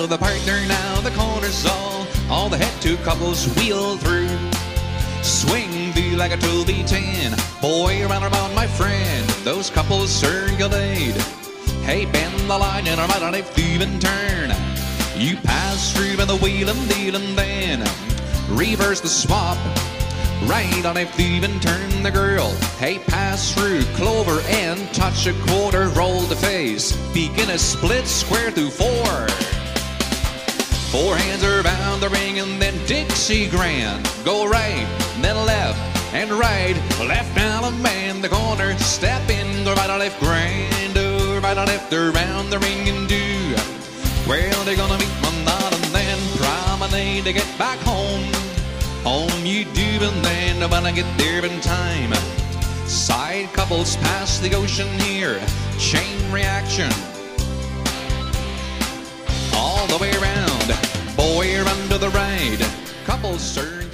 out of the partner now, the corner's all the head two couples wheel through. Swing thee like a 12v10, boy around about my friend, those couples circulate. Hey, bend the line and right on a even turn. You pass through by the wheel and deal and then reverse the swap. Right on a even turn the girl. Hey, pass through clover and touch a quarter, roll the face. Begin a split square through four. Four hands around the ring and then Dixie Grand. Go right, then left and right. Left down a man, the corner. Step in, the right or left grand. Right or left around the ring and do. Well, they're gonna meet one night and then promenade to get back home. Home you do, and then when I get there in time. Side couples pass the ocean here. Chain reaction all the way around. Boy, run to the right. Couples turn.